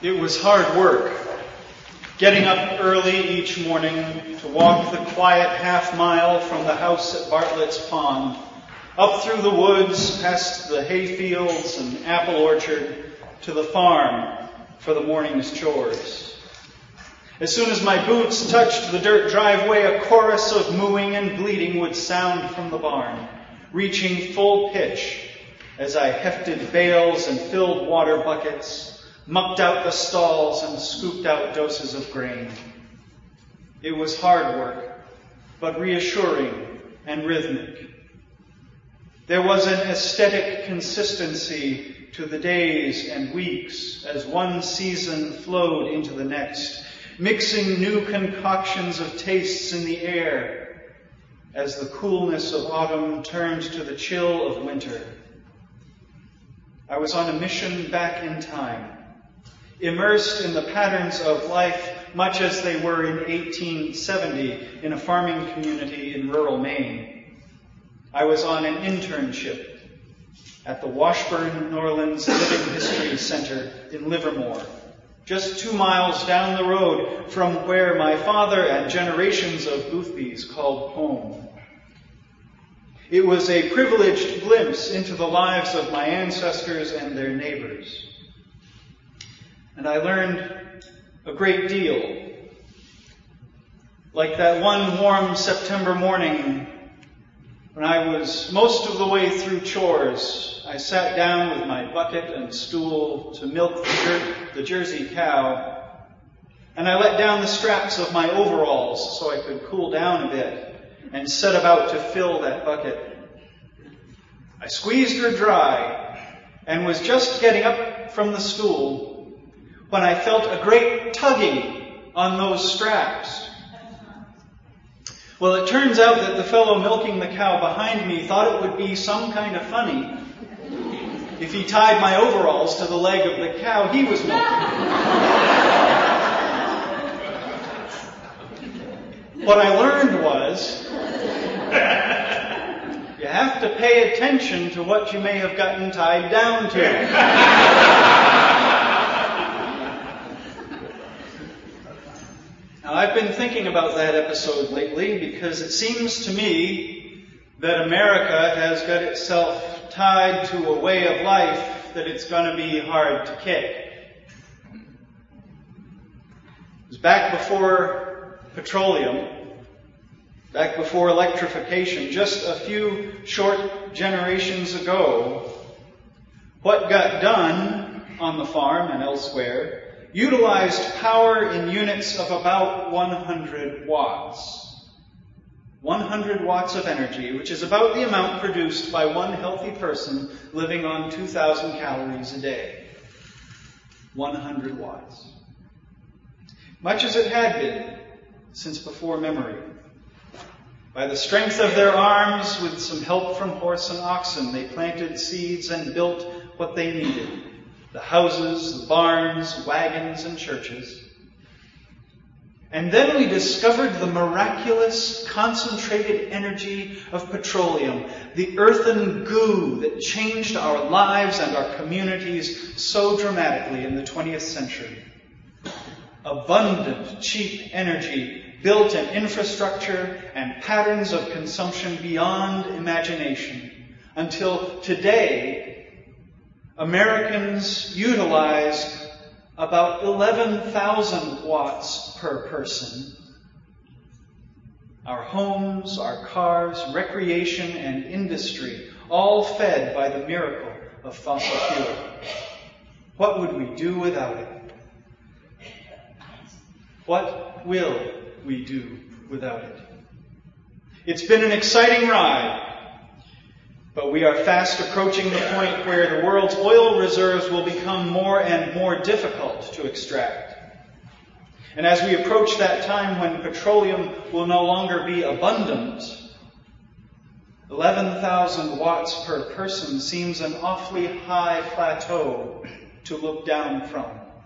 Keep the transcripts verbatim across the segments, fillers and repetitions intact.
It was hard work, getting up early each morning to walk the quiet half mile from the house at Bartlett's Pond, up through the woods, past the hay fields and apple orchard, to the farm for the morning's chores. As soon as my boots touched the dirt driveway, a chorus of mooing and bleating would sound from the barn, reaching full pitch as I hefted bales and filled water buckets, mucked out the stalls and scooped out doses of grain. It was hard work, but reassuring and rhythmic. There was an aesthetic consistency to the days and weeks as one season flowed into the next, mixing new concoctions of tastes in the air as the coolness of autumn turned to the chill of winter. I was on a mission back in time, immersed in the patterns of life much as they were in eighteen seventy in a farming community in rural Maine. I was on an internship at the Washburn Norlands Living History Center in Livermore, just two miles down the road from where my father and generations of Boothbys called home. It was a privileged glimpse into the lives of my ancestors and their neighbors. And I learned a great deal. Like that one warm September morning when I was most of the way through chores, I sat down with my bucket and stool to milk the, jer- the Jersey cow, and I let down the straps of my overalls so I could cool down a bit and set about to fill that bucket. I squeezed her dry and was just getting up from the stool when I felt a great tugging on those straps. Well, it turns out that the fellow milking the cow behind me thought it would be some kind of funny if he tied my overalls to the leg of the cow he was milking. What I learned was you have to pay attention to what you may have gotten tied down to. Now, I've been thinking about that episode lately because it seems to me that America has got itself tied to a way of life that it's going to be hard to kick. It was back before petroleum, back before electrification, just a few short generations ago, what got done on the farm and elsewhere utilized power in units of about one hundred watts. one hundred watts of energy, which is about the amount produced by one healthy person living on two thousand calories a day. one hundred watts. Much as it had been since before memory. By the strength of their arms, with some help from horse and oxen, they planted seeds and built what they needed. The houses, the barns, wagons, and churches. And then we discovered the miraculous, concentrated energy of petroleum, the earthen goo that changed our lives and our communities so dramatically in the twentieth century. Abundant, cheap energy built an infrastructure and patterns of consumption beyond imagination, until today, Americans utilize about eleven thousand watts per person. Our homes, our cars, recreation, and industry, all fed by the miracle of fossil fuel. What would we do without it? What will we do without it? It's been an exciting ride. But we are fast approaching the point where the world's oil reserves will become more and more difficult to extract. And as we approach that time when petroleum will no longer be abundant, eleven thousand watts per person seems an awfully high plateau to look down from.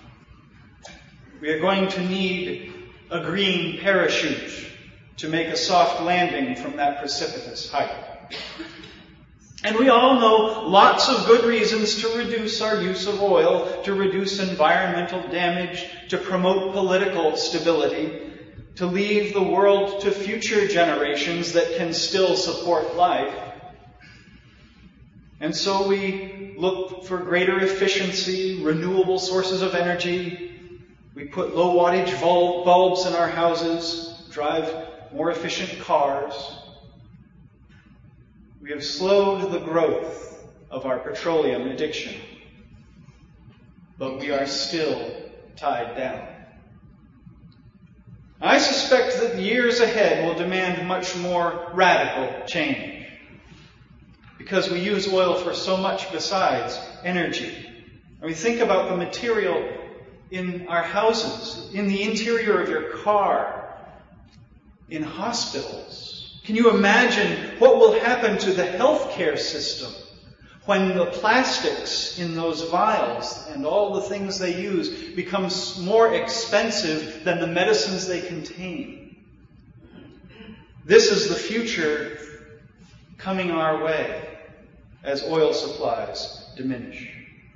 We are going to need a green parachute to make a soft landing from that precipitous height. And we all know lots of good reasons to reduce our use of oil, to reduce environmental damage, to promote political stability, to leave the world to future generations that can still support life. And so we look for greater efficiency, renewable sources of energy. We put low wattage bulbs in our houses, drive more efficient cars. We have slowed the growth of our petroleum addiction, but we are still tied down. I suspect that the years ahead will demand much more radical change, because we use oil for so much besides energy. I mean, think about the material in our houses, in the interior of your car, in hospitals. Can you imagine what will happen to the healthcare system when the plastics in those vials and all the things they use becomes more expensive than the medicines they contain? This is the future coming our way as oil supplies diminish.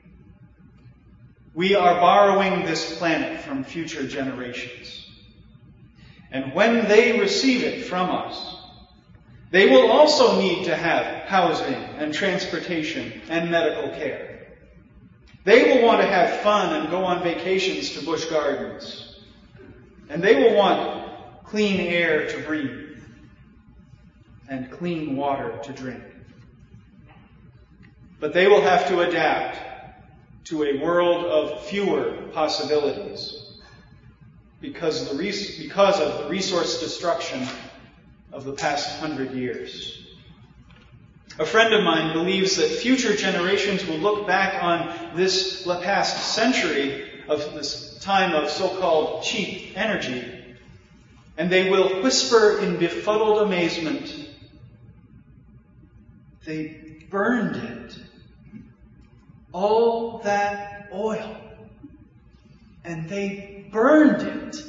We are borrowing this planet from future generations. And when they receive it from us, they will also need to have housing and transportation and medical care. They will want to have fun and go on vacations to bush gardens. And they will want clean air to breathe and clean water to drink. But they will have to adapt to a world of fewer possibilities because, the res- because of the resource destruction of the past hundred years. A friend of mine believes that future generations will look back on this past century of this time of so-called cheap energy, and they will whisper in befuddled amazement, "They burned it. All that oil. And they burned it."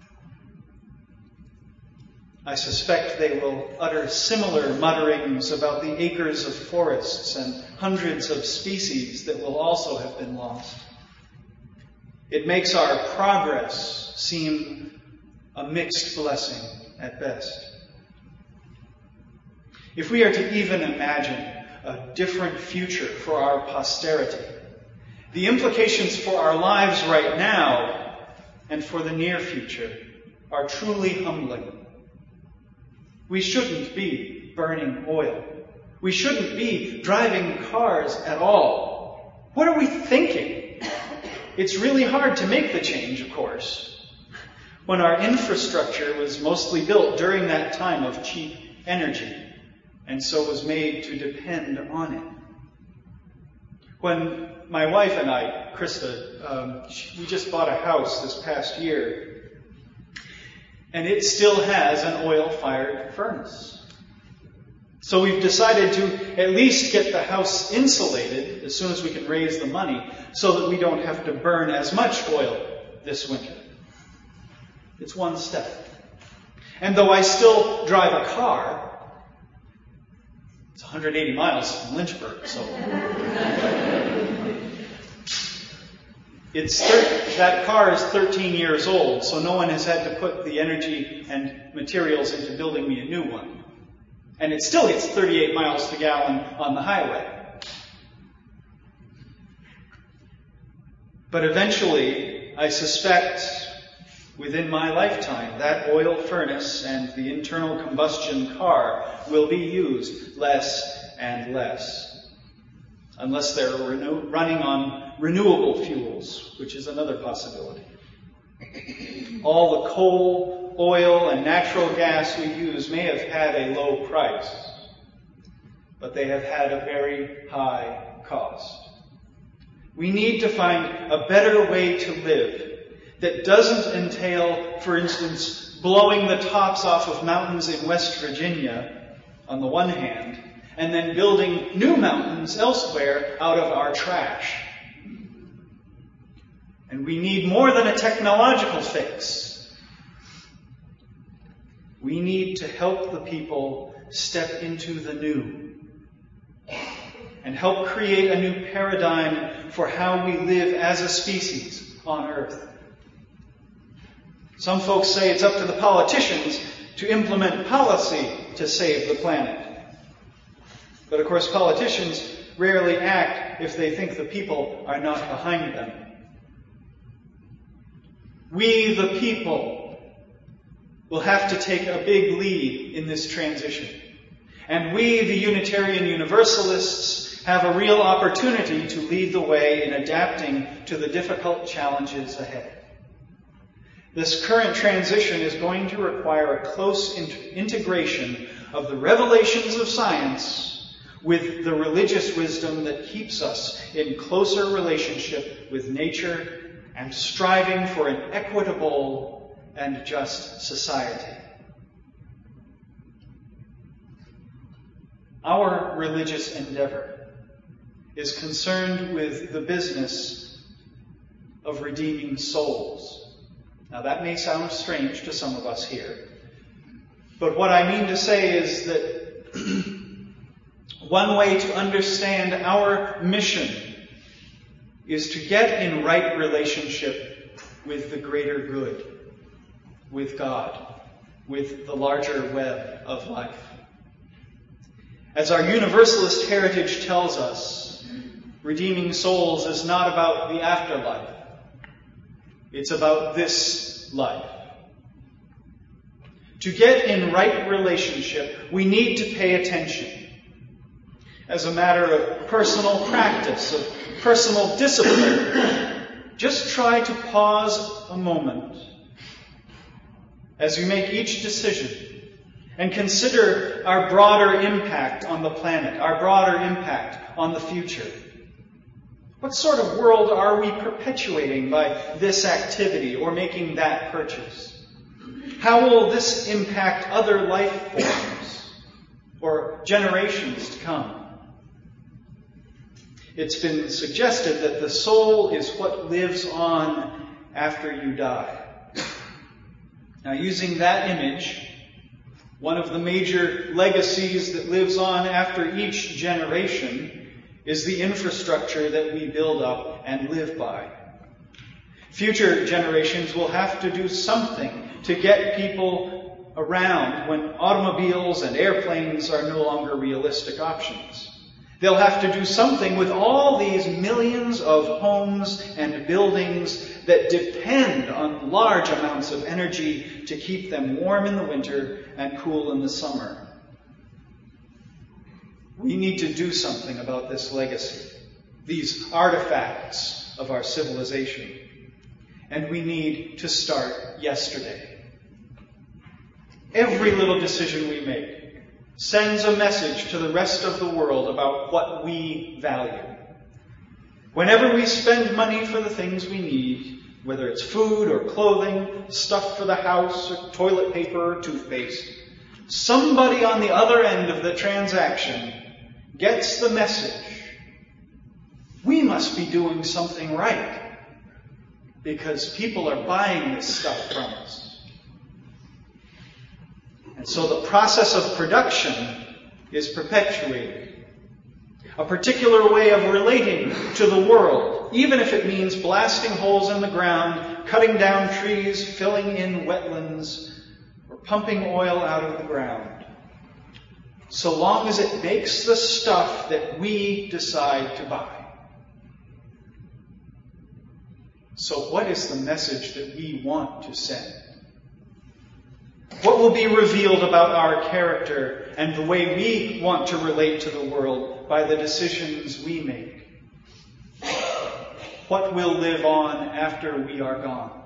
I suspect they will utter similar mutterings about the acres of forests and hundreds of species that will also have been lost. It makes our progress seem a mixed blessing at best. If we are to even imagine a different future for our posterity, the implications for our lives right now and for the near future are truly humbling. We shouldn't be burning oil. We shouldn't be driving cars at all. What are we thinking? It's really hard to make the change, of course, when our infrastructure was mostly built during that time of cheap energy, and so was made to depend on it. When my wife and I, Krista, um, she, we just bought a house this past year, and it still has an oil-fired furnace. So we've decided to at least get the house insulated as soon as we can raise the money so that we don't have to burn as much oil this winter. It's one step. And though I still drive a car, it's one hundred eighty miles from Lynchburg, so It's thir- that car is thirteen years old, so no one has had to put the energy and materials into building me a new one. And it still gets thirty-eight miles per gallon on the highway. But eventually, I suspect, within my lifetime, that oil furnace and the internal combustion car will be used less and less. Unless they're renew- running on renewable fuels, which is another possibility. All the coal, oil, and natural gas we use may have had a low price, but they have had a very high cost. We need to find a better way to live that doesn't entail, for instance, blowing the tops off of mountains in West Virginia on the one hand, and then building new mountains elsewhere out of our trash. And we need more than a technological fix. We need to help the people step into the new. and help create a new paradigm for how we live as a species on Earth. Some folks say it's up to the politicians to implement policy to save the planet. But of course, politicians rarely act if they think the people are not behind them. We, the people, will have to take a big lead in this transition. And we, the Unitarian Universalists, have a real opportunity to lead the way in adapting to the difficult challenges ahead. This current transition is going to require a close int- integration of the revelations of science with the religious wisdom that keeps us in closer relationship with nature and striving for an equitable and just society. Our religious endeavor is concerned with the business of redeeming souls. Now that may sound strange to some of us here, but what I mean to say is that one way to understand our mission is to get in right relationship with the greater good, with God, with the larger web of life. As our Universalist heritage tells us, redeeming souls is not about the afterlife. It's about this life. To get in right relationship, we need to pay attention. As a matter of personal practice, of personal discipline, just try to pause a moment as we make each decision and consider our broader impact on the planet, our broader impact on the future. What sort of world are we perpetuating by this activity or making that purchase? How will this impact other life forms or generations to come? It's been suggested that the soul is what lives on after you die. Now, using that image, one of the major legacies that lives on after each generation is the infrastructure that we build up and live by. Future generations will have to do something to get people around when automobiles and airplanes are no longer realistic options. They'll have to do something with all these millions of homes and buildings that depend on large amounts of energy to keep them warm in the winter and cool in the summer. We need to do something about this legacy, these artifacts of our civilization. And we need to start yesterday. Every little decision we make sends a message to the rest of the world about what we value. Whenever we spend money for the things we need, whether it's food or clothing, stuff for the house, or toilet paper or toothpaste, somebody on the other end of the transaction gets the message. We must be doing something right because people are buying this stuff from us. And so the process of production is perpetuated. A particular way of relating to the world, even if it means blasting holes in the ground, cutting down trees, filling in wetlands, or pumping oil out of the ground. So long as it makes the stuff that we decide to buy. So what is the message that we want to send? What will be revealed about our character and the way we want to relate to the world by the decisions we make? What will live on after we are gone?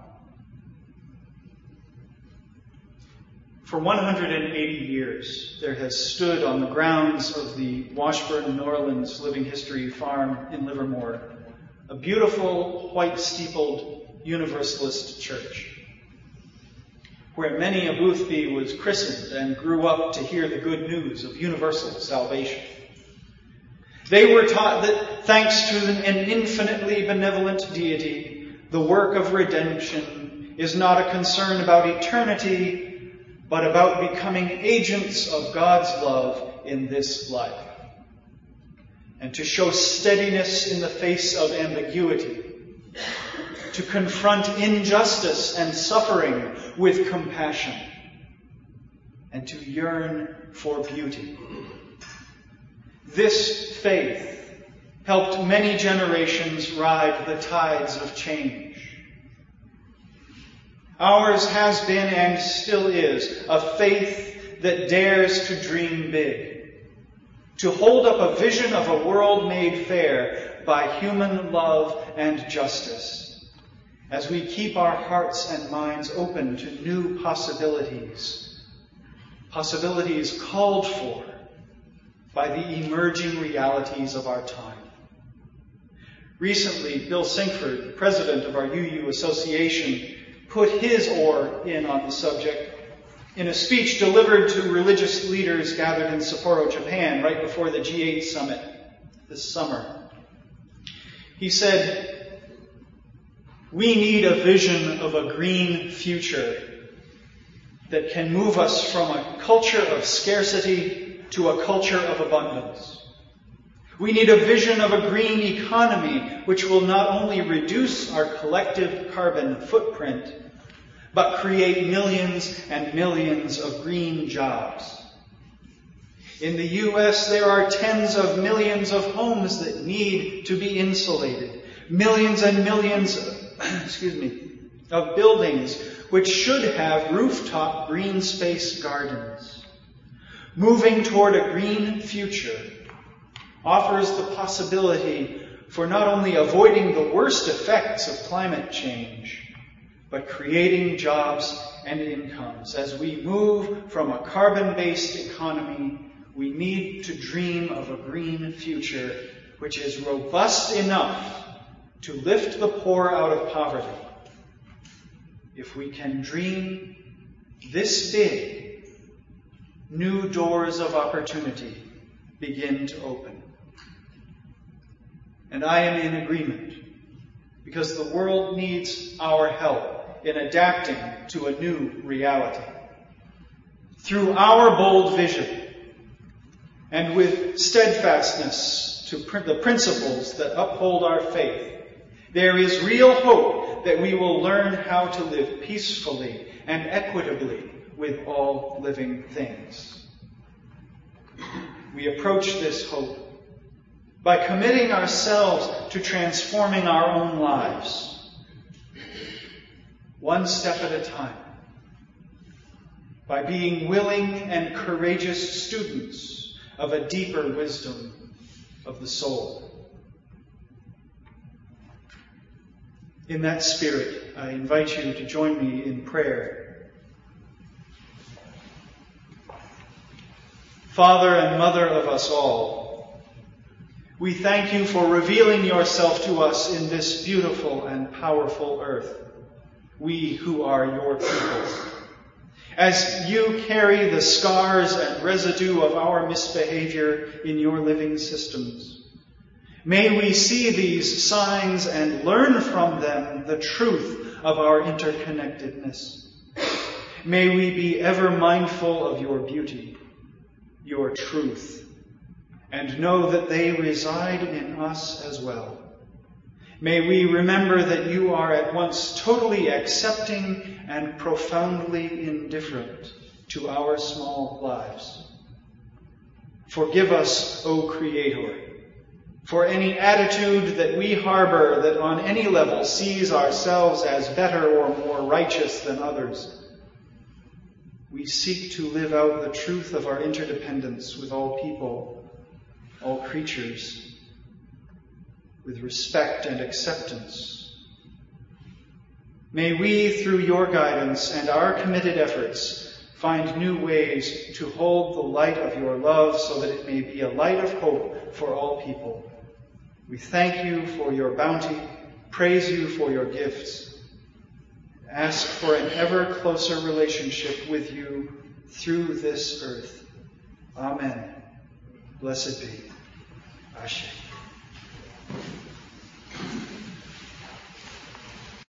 For one hundred eighty years, there has stood on the grounds of the Washburn Norlands Living History Farm in Livermore a beautiful, white-steepled Universalist church, where Minnie a Boothby was christened and grew up to hear the good news of universal salvation. They were taught that thanks to an infinitely benevolent deity, the work of redemption is not a concern about eternity, but about becoming agents of God's love in this life. and to show steadiness in the face of ambiguity, to confront injustice and suffering with compassion, and to yearn for beauty. This faith helped many generations ride the tides of change. Ours has been and still is a faith that dares to dream big, to hold up a vision of a world made fair by human love and justice, as we keep our hearts and minds open to new possibilities, possibilities called for by the emerging realities of our time. Recently, Bill Sinkford, president of our U U Association, put his oar in on the subject in a speech delivered to religious leaders gathered in Sapporo, Japan, right before the G eight summit this summer. He said, "We need a vision of a green future that can move us from a culture of scarcity to a culture of abundance. We need a vision of a green economy which will not only reduce our collective carbon footprint, but create millions and millions of green jobs. In the U S, there are tens of millions of homes that need to be insulated, millions and millions, excuse me, of buildings which should have rooftop green space gardens. Moving toward a green future offers the possibility for not only avoiding the worst effects of climate change, but creating jobs and incomes. As we move from a carbon-based economy, we need to dream of a green future which is robust enough to lift the poor out of poverty. If we can dream this big, new doors of opportunity begin to open." And I am in agreement, because the world needs our help in adapting to a new reality. Through our bold vision, and with steadfastness to the principles that uphold our faith, there is real hope that we will learn how to live peacefully and equitably with all living things. We approach this hope by committing ourselves to transforming our own lives, one step at a time, by being willing and courageous students of a deeper wisdom of the soul. In that spirit, I invite you to join me in prayer. Father and Mother of us all, we thank you for revealing yourself to us in this beautiful and powerful earth, we who are your people. As you carry the scars and residue of our misbehavior in your living systems, may we see these signs and learn from them the truth of our interconnectedness. May we be ever mindful of your beauty, your truth, and know that they reside in us as well. May we remember that you are at once totally accepting and profoundly indifferent to our small lives. Forgive us, O Creator, for any attitude that we harbor that on any level sees ourselves as better or more righteous than others. We seek to live out the truth of our interdependence with all people, all creatures, with respect and acceptance. May we, through your guidance and our committed efforts, find new ways to hold the light of your love so that it may be a light of hope for all people. We thank you for your bounty, praise you for your gifts, ask for an ever closer relationship with you through this earth. Amen. Blessed be. Ashe.